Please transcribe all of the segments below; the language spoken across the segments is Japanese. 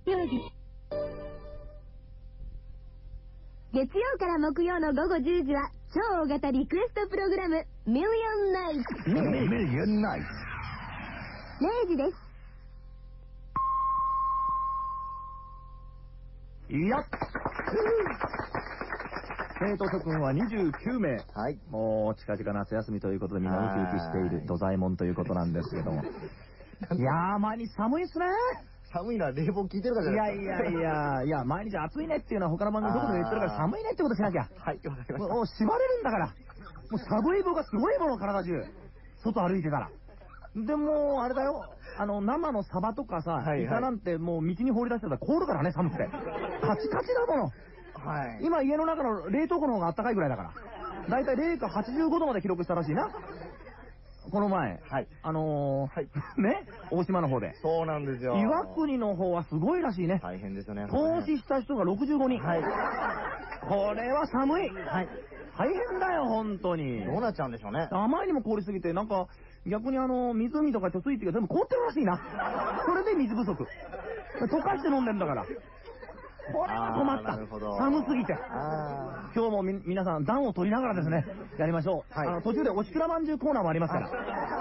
曜日。月曜から木曜の午後10時は超大型リクエストプログラムミリオンナイト。 ミリオンナイ 0時です。 やっ生徒諸君は29名。 はい。 もう近々夏休みということでみんなウキウキしている土左衛門ということなんですけども。いやー、毎日寒いっすね。 寒いのは冷房効いてるからじゃないですか。 いや、毎日暑いねっていうのは他の番組どこでも言ってるから寒いねってことしなきゃ。 はい、わかりました。 もう縛れるんだから。もう寒い棒がすごいもの、体中。外歩いてたら。でも、あれだよ。生のサバとかさ、イカなんてもう道に放り出してたら凍るからね、寒くて。カチカチだもの。 はい。 今家の中の冷凍庫の方が暖かいぐらいだから。だいたい零下85度まで記録したらしいな。この前。 はい。 ね、大島の方で。 そうなんですよ。 岩国の方はすごいらしいね。 大変ですよね。 投資した人が65人。 はい。 これは寒い。 はい。 大変だよ、本当に。 どうなっちゃうんでしょうね。 あまりにも凍りすぎて、なんか、逆に湖とか貯水池が全部凍ってるらしいな。それで水不足。溶かして飲んでんだから。これは困った。寒すぎて。今日も皆さん暖を取りながらですね、やりましょう。はい、途中でおしくらまんじゅうコーナーもありますから。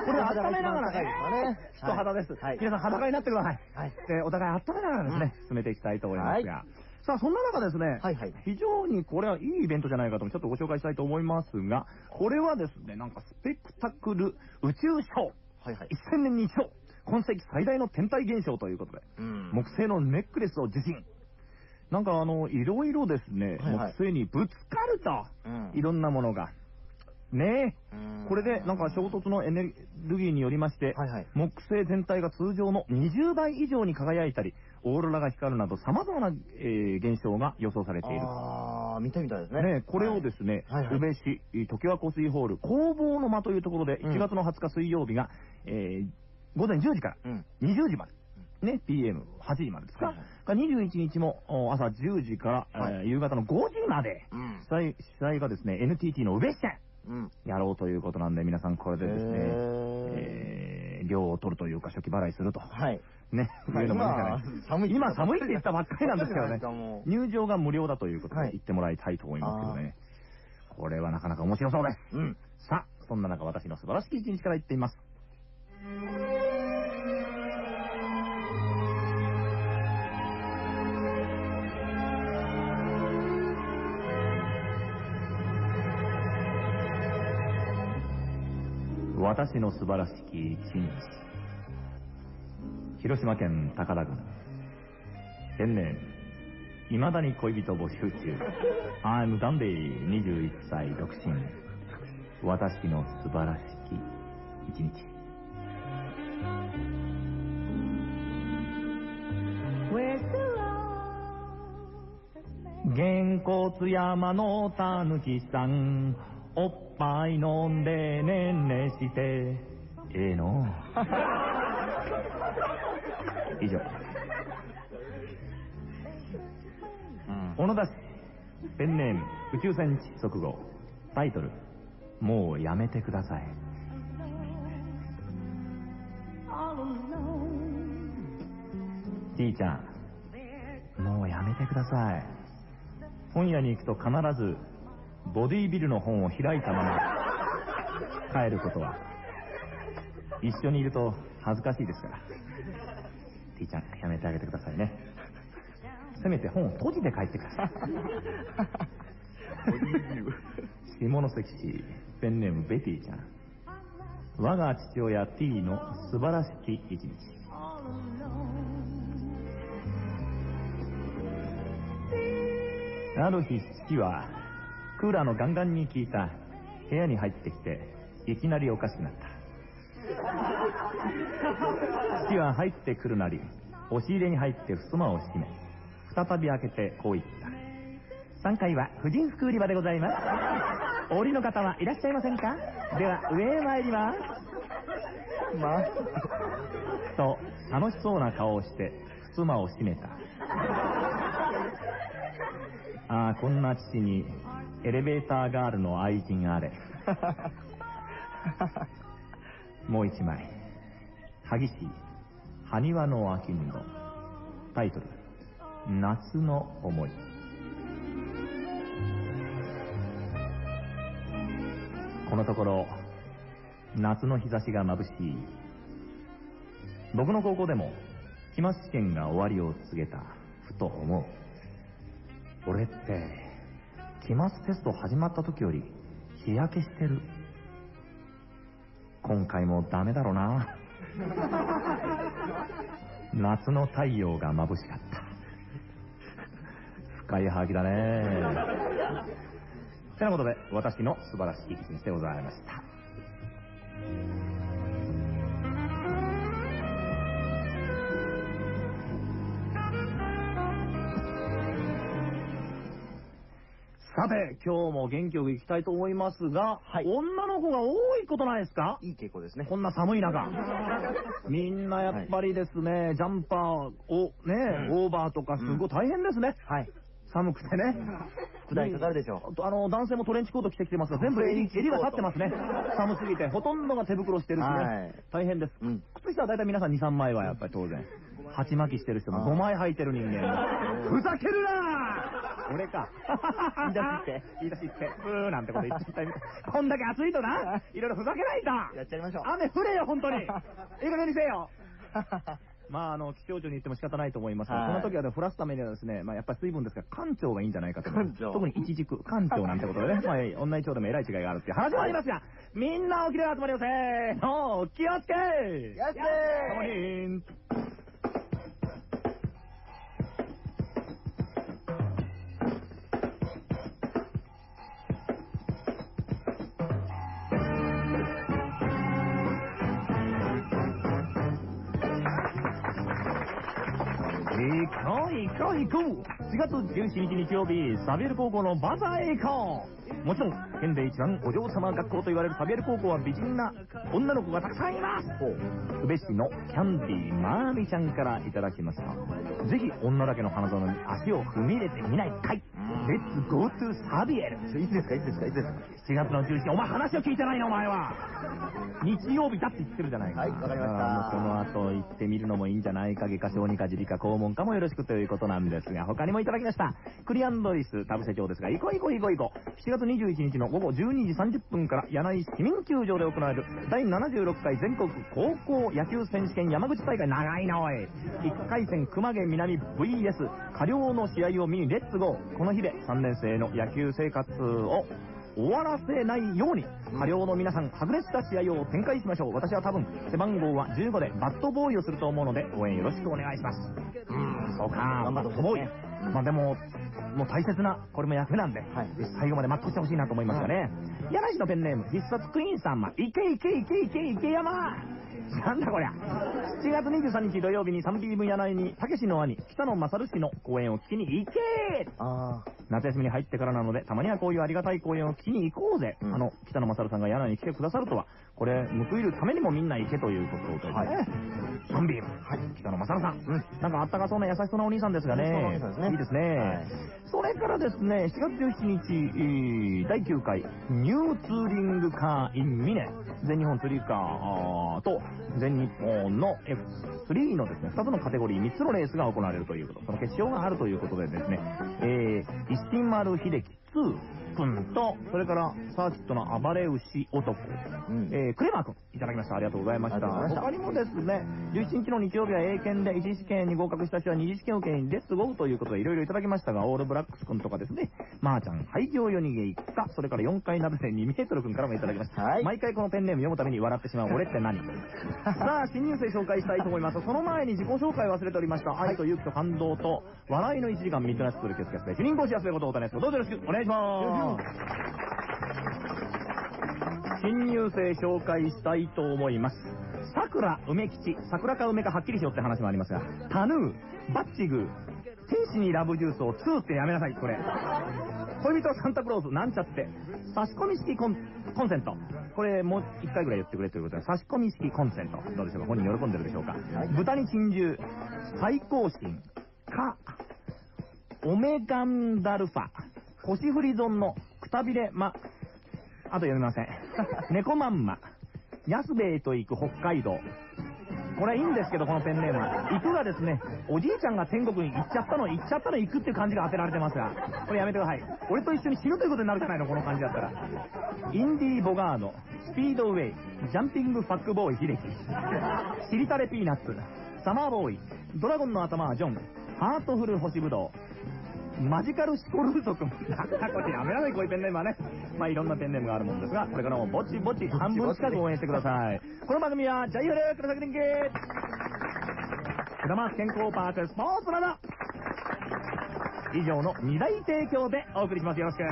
これを温めながらね、人肌です。皆さん裸になってください。で、お互い温めながらですね、進めていきたいと思いますが。さあ、そんな中ですね、非常にこれはいいイベントじゃないかとちょっとご紹介したいと思いますが、これはですね、なんかスペクタクル宇宙ショー。1000年に一度、今世紀最大の天体現象ということで、木星のネックレスを受信。なんかいろいろですね、木星にぶつかると、いろんなものが。ねえ。これで、なんか衝突のエネルギーによりまして、木星全体が通常の20倍以上に輝いたり、オーロラが光るなど様々な、現象が予想されている。 見てみたいですね。 ね、これをですね、宇部市、常盤湖水ホール、工房の間というところで、1月の20日水曜日が、午前10時から20時まで。ね、PM8 時までですか。21日も朝10時から、夕方の5時まで、主催がですね、NTT の宇部支店、やろうということなんで、皆さんこれでですね、量を取るというか、初期払いすると。ね、いうのもいいんじゃないですか。今寒いって言ったばっかりなんですけどね、入場が無料だということで言ってもらいたいと思いますけどね。これはなかなか面白そうです。さあ、そんな中私の素晴らしき一日から言ってみます。私の素晴らしき一日。広島県高田郡。ペンネーム、未だに恋人募集中。I'm ダンディ21歳独身。私の素晴らしき一日。げんこつ山のたぬきさん、おっぱい飲んでねんねしてええの以上。小野田氏、ペンネーム宇宙船窒息号。タイトル、もうやめてください。T ちゃん、もうやめてください。本屋に行くと必ずボディービルの本を開いたまま帰ることは、一緒にいると恥ずかしいですから。T ちゃん、やめてあげてくださいね。せめて本を閉じて帰ってください。下関市、ペンネームベティちゃん。我が父親 T の素晴らしき一日。ある日、父はクーラーのガンガンに効いた部屋に入ってきて、いきなりおかしくなった。父は入ってくるなり、押し入れに入って襖を閉め、再び開けてこう言った。3階は婦人服売り場でございます。お降りの方はいらっしゃいませんか？では上へ参ります。と楽しそうな顔をして襖を閉めた。ああ、こんな父にエレベーターガールの愛人あれ。もう一枚。萩市埴輪の商人。タイトル、 夏の思い。このところ夏の日差しが眩しい。僕の高校でも期末試験が終わりを告げた。ふと思う。俺って期末テスト始まった時より日焼けしてる。今回もダメだろうな。夏の太陽が眩しかった。深いハーキだね。てなことで、私の素晴らしい一日でございました。さて、今日も元気よく行きたいと思いますが、はい、女の子が多いことないですか？ いい傾向ですね。 こんな寒い中。みんなやっぱりですね、はい、ジャンパーをね、オーバーとかすごい大変ですね。はい。寒くてね。 副題かかるでしょう。 男性もトレンチコート着てきてますが、全部襟が立ってますね。寒すぎて、ほとんどが手袋してるしね。はい、大変です。靴下はだいたい皆さん2、3枚はやっぱり当然。鉢巻きしてる人も5枚履いてる人間。ふざけるなー俺か。言い出しって。ブーなんてこと言っちゃったみたい。こんだけ暑いとな、いろいろふざけないと。 やっちゃいましょう。 雨降れよ、本当に。いい加減にせよ。まあ、気象庁に言っても仕方ないと思いますが、この時は降らすためにはですね、まあ、やっぱり水分ですから、干潮がいいんじゃないかと。特に一軸、干潮なんてことでね、まあ、女一丁でも偉い違いがあるっていう話もありますが、みんな起きて集まりよせーの、気をつけーやってー行こう4月17日日曜日、サビエル高校のバザーへ行こう。もちろん県で一番お嬢様学校と言われるサビエル高校は美人な女の子がたくさんいます。宇部市のキャンディーマーミちゃんからいただきました。ぜひ女だけの花園に足を踏み入れてみないかい。レッツゴートゥサビエル。 いつですか 7月の17日。お前話を聞いてないのお前は。日曜日だって言ってるじゃないか。 はい、わかりました。 この後行ってみるのもいいんじゃないか。外科小児科耳鼻科肛門科もよろしくということなんですが、他にもいただきました。クリアンドリス田臥町ですが、行こう。7月21日の午後12時30分から柳井市民球場で行われる第76回全国高校野球選手権山口大会。長いなおい。1回戦熊毛南 VS 下陵の試合を見にレッツゴー。この日で3年生の野球生活を終わらせないように下陵の皆さん白熱した試合を展開しましょう。私は多分背番号は15でバットボーイをすると思うので応援よろしくお願いします。そうか、バットボーイ。まあでももう大切なこれも役なんで、はい、最後まで全うしてほしいなと思いますがね。柳市のペンネーム必殺クイーンさん、いけ山。なんだこりゃ。7月23日土曜日にサンビーム柳井にたけしの兄北野勝氏の公演を聞きに行けー。夏休みに入ってからなので、たまにはこういうありがたい公演を聞きに行こうぜ。北野勝さんが柳井に来てくださるとは、これ報いるためにもみんな行けということでね。サンビーム、北野勝さん、なんかあったかそうな優しそうなお兄さんですがね。いいですね。それからですね、7月17日第9回ニューツーリングカー in ミネ、全日本ツーリングカーと全日本の F3 のですね2つのカテゴリー3つのレースが行われるということ、その決勝があるということでですね、石丸秀樹2君と、それからサーキットの暴れ牛男、クレマー君いただきました。ありがとうございました。他にもですね、17日の日曜日は英検で一次試験に合格した人は二次試験を受けにレッツゴーということでいろいろいただきましたが、オールブラックス君とかですね、マーちゃん廃業夜逃げ一家、それから4階なべで2メートル君からもいただきました。毎回このペンネーム読むために笑ってしまう俺って何さあ、新入生紹介したいと思います。その前に自己紹介忘れておりました。愛と勇気と感動と笑いの1時間ミッドナイトスクール決決で主任講師安部こと太田です。どうぞよろしくお願いします。新入生紹介したいと思います。桜梅吉、桜か梅かはっきりしようって話もありますが、タヌー、バッチグー、天使にラブジュースを2ってやめなさい。これ恋人サンタクロースなんちゃって差し込み式コンセント、これもう1回ぐらい言ってくれということで、差し込み式コンセントどうでしょうか。本人喜んでるでしょうか。豚に珍獣、最高神かオメガンダルファ、腰振り損のくたびれあと読みません猫まんま、安兵衛と行く北海道、 これはいいんですけど、このペンネームは。行くがですね、おじいちゃんが天国に行っちゃったの行くっていう感じが当てられてますが、これやめてください。俺と一緒に死ぬということになるじゃないの、この感じだったら。インディー・ボガード、スピードウェイ、ジャンピング・ファックボーイ・ヒデキ、シリタレ・ピーナッツ、サマーボーイ、ドラゴンの頭はジョン、ハートフル・星ぶどう、マジカル・シコルート君。なんだこれやめられない、こういうペンネームはね。まあいろんなペンネームがあるもんですが、これからもぼちぼち半分近く応援してください。この番組は、ジャイフル黒崎連携下松健康パークスポーツなど以上の2大提供でお送りします。よろしく。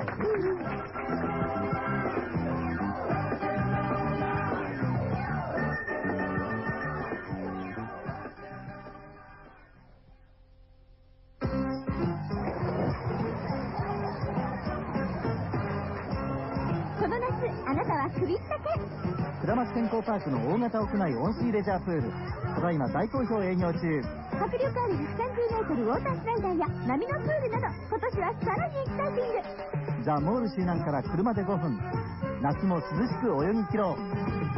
この夏あなたは首ったけ。 下松健康パークの大型屋内温水レジャープール、ただいま大好評営業中。 迫力ある130メートルウォータースライダーや波のプールなど、今年はさらにエキサイティング。 ザ・モール周南から車で5分、夏も涼しく泳ぎ切ろう。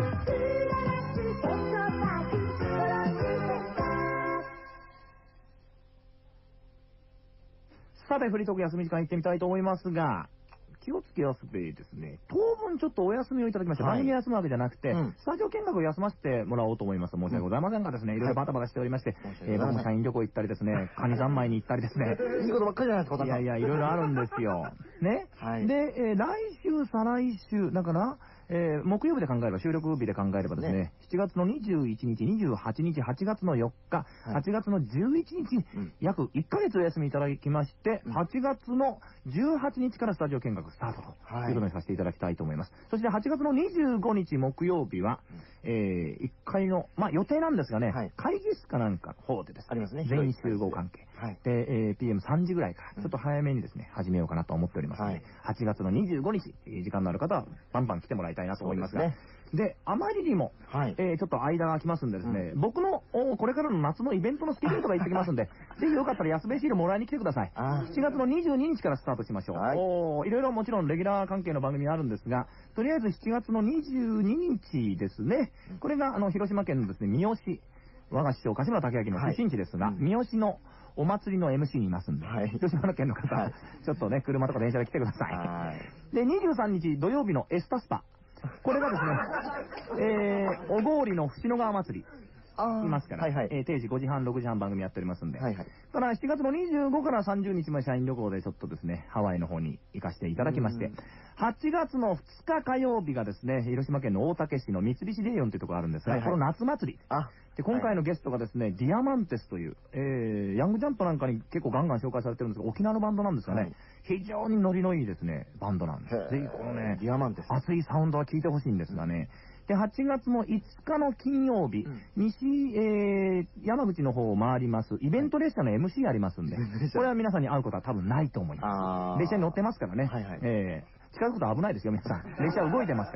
さて、フリートーク休み時間行ってみたいと思いますが、気をつけやすべですね、当分ちょっとお休みをいただきました。番組休むわけじゃなくて、スタジオ見学を休ませてもらおうと思います。申し訳ございませんがですね、いろいろバタバタしておりまして、僕も社員旅行行ったりですね、カニ三昧に行ったりですね。 いいことばっかりじゃないですか、 いやいや、いろいろあるんですよ。ね。で、来週、再来週、だから、木曜日で考えれば、収録日で考えればですね、7月の21日、28日、8月の4日、8月の11日、約1ヶ月お休みいただきまして、8月の18日からスタジオ見学スタートということにさせていただきたいと思います。そして8月の25日木曜日は、1階の、まあ予定なんですがね、会議室かなんかの方でですね、全員集合関係。で、PM3 時ぐらいから、ちょっと早めにですね、始めようかなと思っておりますので、8月の25日、時間のある方は、バンバン来てもらいたいなと思いますが、で、あまりにも、ちょっと間が空きますんでですね、僕の、これからの夏のイベントのスケジュールとか言ってきますんで、ぜひよかったら安部シールもらいに来てください。7月の22日からスタートしましょう。いろいろもちろんレギュラー関係の番組あるんですが、とりあえず7月の22日ですね、これが広島県のですね、三好、我が師匠、柏村武明の出身地ですが、三好のお祭りの MC にいますんで、広島県の方、ちょっとね、車とか電車で来てください。で、23日土曜日のエスタスパ。これがですね、小郡の伏野川祭り。いますから、定時5時半、6時半番組やっておりますんで。ただ、7月の25から30日まで社員旅行でちょっとですね、ハワイの方に行かせていただきまして、8月の2日火曜日がですね、広島県の大竹市の三菱レイヨンというところがあるんですが、この夏祭り。で、今回のゲストがですね、ディアマンテスという、ヤングジャンプなんかに結構ガンガン紹介されてるんですが、沖縄のバンドなんですがね、非常にノリのいいですね、バンドなんです。ぜひこのね、ディアマンテス。熱いサウンドは聞いてほしいんですがね、で、8月の5日の金曜日、山口の方を回ります、イベント列車の MC ありますんで、これは皆さんに会うことは多分ないと思います。列車に乗ってますからね。近づくと危ないですよ、皆さん。列車動いてますから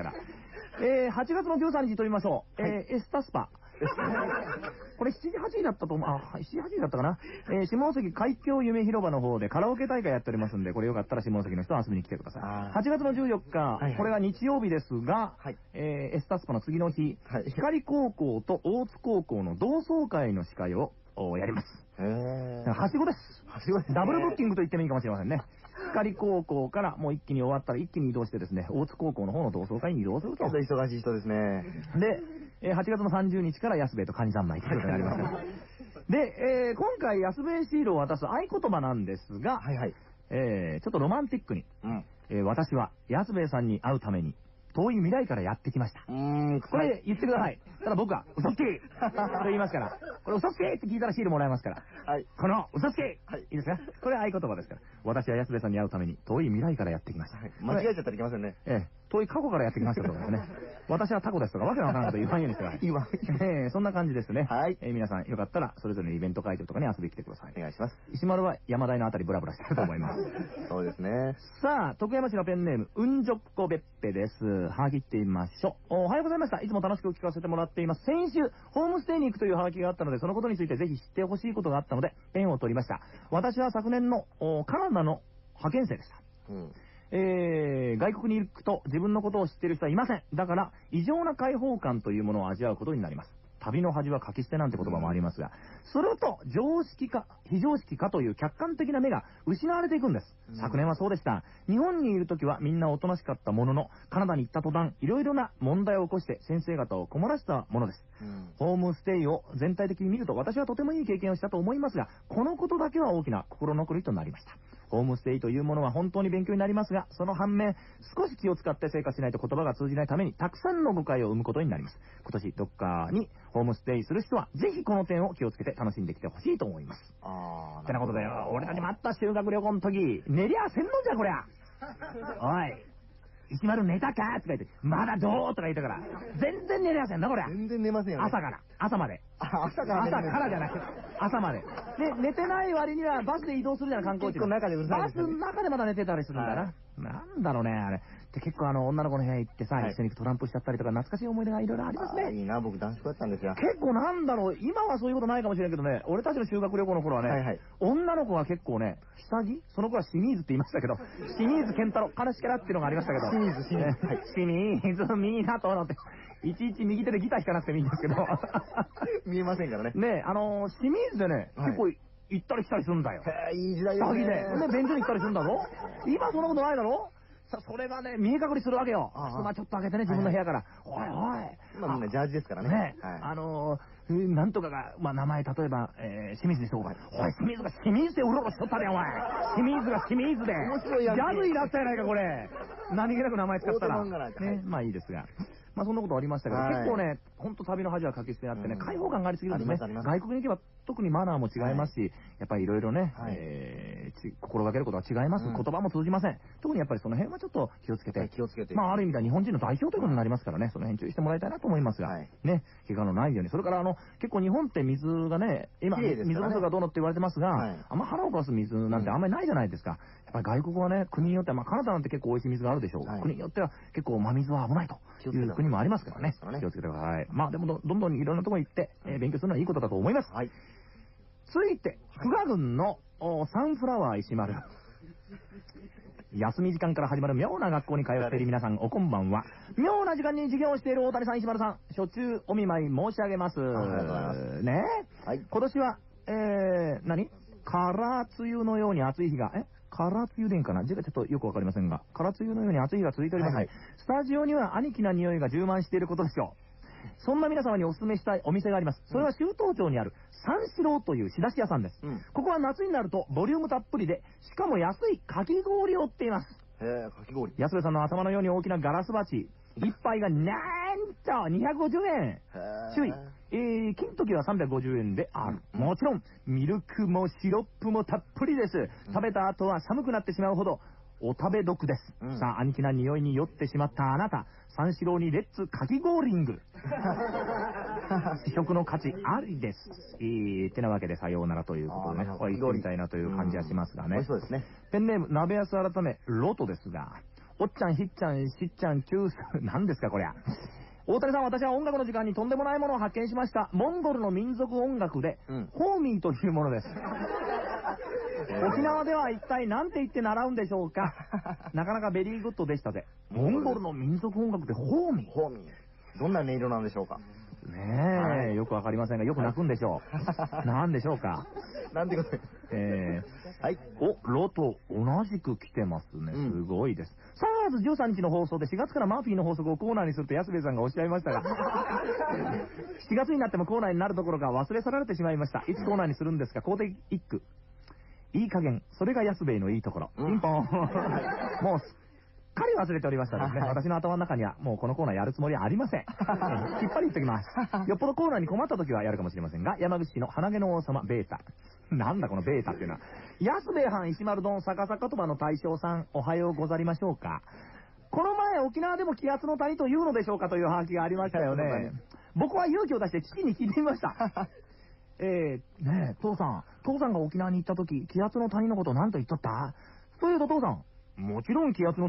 。8月の13日取りましょう。エスタスパ。これ7時8時だったと思う。7時8時だったかな。下関海峡夢広場の方でカラオケ大会やっておりますんで、これよかったら下関の人は遊びに来てください。8月の14日、これが日曜日ですが、エスタスパの次の日、光高校と大津高校の同窓会の司会をやります。はしごです。ダブルブッキングと言ってもいいかもしれませんね。光高校からもう一気に終わったら一気に移動してですね、大津高校の方の同窓会に移動すると。 忙しい人ですね。 で、8月の30日から安兵衛とカニ三昧ということになります。で、今回安兵衛シールを渡す合言葉なんですが、ちょっとロマンティックに、私は安兵衛さんに会うために遠い未来からやってきました。これ言ってください。ただ僕は嘘つきと言いますから、これ嘘つきって聞いたらシールもらえますから、この嘘つき、いいですか？これ合言葉ですから。私は安部さんに会うために遠い未来からやってきました。 間違えちゃったらいけませんね。 遠い過去からやってきましたとかですね。私はタコですとかわけのわからないこと言わんようにしてください。そんな感じですね。皆さんよかったらそれぞれのイベント会場とかに遊びに来てください。 お願いします。 石丸は山台のあたりブラブラしてると思います。 そうですね。 さあ、徳山市のペンネーム、うんじょっこべっぺです。はがきってみましょう。おはようございました。いつも楽しく聞かせてもらっています。先週、ホームステイに行くというはがきがあったので、そのことについてぜひ知ってほしいことがあったので、ペンを取りました。私は昨年のカナダの派遣生でした。外国に行くと自分のことを知っている人はいません。だから、異常な解放感というものを味わうことになります。 旅の恥は書き捨てなんて言葉もありますが、すると常識か非常識かという客観的な目が失われていくんです。昨年はそうでした。日本にいるときはみんなおとなしかったものの、カナダに行った途端いろいろな問題を起こして先生方を困らせたものです。ホームステイを全体的に見ると私はとてもいい経験をしたと思いますが、このことだけは大きな心残りとなりました。ホームステイというものは本当に勉強になりますが、その反面少し気を使って生活しないと言葉が通じないためにたくさんの誤解を生むことになります。今年どっかにホームステイする人はぜひこの点を気をつけて楽しんできてほしいと思います。ってなことでよ、俺たちもあった修学旅行の時寝りゃせんのじゃこりゃ。おい石丸寝たかとか言って、まだどうとか言ったから、全然寝れませんな、これ。 全然寝ませんよね。 朝から、朝まで。 朝からじゃない、朝まで。で、寝てない割にはバスで移動するじゃん、観光地の。 バスの中でまだ寝てたりするんだな。なんだろうね、あれ。で、結構女の子の部屋行ってさ、一緒にトランプしちゃったりとか、懐かしい思い出がいろいろありますね。 いいな、僕男子校だったんですよ。 結構なんだろう、今はそういうことないかもしれんけどね、俺たちの修学旅行の頃はね、女の子は結構ね、下着その子は清水って言いましたけど、清水健太郎、悲しけらっていうのがありましたけど、清水港って、いちいち右手でギター弾かなくてもいいんですけど、 見えませんからね。 ね、清水でね、結構行ったり来たりするんだよ。 いい時代ですね。 下着で。便所に行ったりするんだろ。今そんなことないだろ。それがね、見え隠れするわけよ。まあちょっと開けてね、自分の部屋から。おい。 まあみんなジャージですからね。 なんとかが、まあ名前、例えば、清水でしょうが。おい、清水でうろうろしとったね、お前。清水で。 面白いやつ。 ジャズになったやないか、これ。何気なく名前使ったら。ね、まあいいですが。まあそんなことありましたけど、結構ね、ほんと旅の恥はかき捨てあってね、開放感がありすぎるんですね。外国に行けば特にマナーも違いますし、やっぱりいろいろね、心がけることは違います。言葉も通じません。特にやっぱりその辺はちょっと気をつけて、まあある意味では日本人の代表ということになりますからね、その辺注意してもらいたいなと思いますが、ね、怪我のないように。それから結構日本って水がね、今、水不足がどうのって言われてますが、あんま腹を壊す水なんてあんまりないじゃないですか。やっぱり外国はね、国によっては、まあカナダなんて結構美味しい水があるでしょう。国によっては結構真水は危ないという国もありますからね。気をつけてください。まあでもどんどんいろんなところに行って、勉強するのはいいことだと思います。続いて、久我郡のサンフラワー石丸。休み時間から始まる妙な学校に通っている皆さん、おこんばんは。妙な時間に授業をしている大谷さん、石丸さん、初中お見舞い申し上げます。ねえ。今年は、空梅雨のように暑い日が、空梅雨でんかな字がちょっとよくわかりませんが、空梅雨のように暑い日が続いております。スタジオには兄貴な匂いが充満していることでしょう。そんな皆様にお勧めしたいお店があります。それは州東町にある三四郎という仕出し屋さんです。ここは夏になるとボリュームたっぷりで、しかも安いかき氷を売っています。 かき氷。 安部さんの頭のように大きなガラス鉢。一杯がなんと250円。注意。金時は350円である。もちろん、ミルクもシロップもたっぷりです。食べた後は寒くなってしまうほど、お食べ得です。さあ、兄貴な匂いに酔ってしまったあなた、三四郎にレッツかき氷ング。試食の価値ありです。ってなわけでさようならということでね、おいしいみたいなという感じはしますがね。 そうですね。 ペンネーム、鍋安改め、ロトですが、おっちゃん、ひっちゃん、しっちゃん、キュース、何ですかこりゃ。大谷さん、私は音楽の時間にとんでもないものを発見しました。モンゴルの民族音楽で、ホーミーというものです。沖縄では一体何て言って習うんでしょうか。なかなかベリーグッドでしたぜ。モンゴルの民族音楽でホーミー。 どんな音色なんでしょうか。 ねえ、よくわかりませんが、よく泣くんでしょう。なんでしょうか。 なんてことロト、同じく来てますね。すごいです。3月13日の放送で4月からマーフィーの法則をコーナーにすると安部さんがおっしゃいましたが、7月になってもコーナーになるどころか忘れ去られてしまいました。いつコーナーにするんですか。公的一句。いい加減、それが安兵衛のいいところ。ピンポン。もうすっかり忘れておりましたですね。私の頭の中にはもうこのコーナーやるつもりはありません。きっぱり言ってきます。よっぽどコーナーに困った時はやるかもしれませんが、山口市の花毛の王様ベータ。なんだこのベータっていうのは。安兵衛藩石丸丼逆さ言葉の大将さん、おはようござりましょうか。この前沖縄でも気圧の谷というのでしょうかというハガキがありましたよね。僕は勇気を出して父に聞いてみました。ねえ、父さんが沖縄に行った時、気圧の谷のこと何と言っとった？というと父さん、もちろん気圧の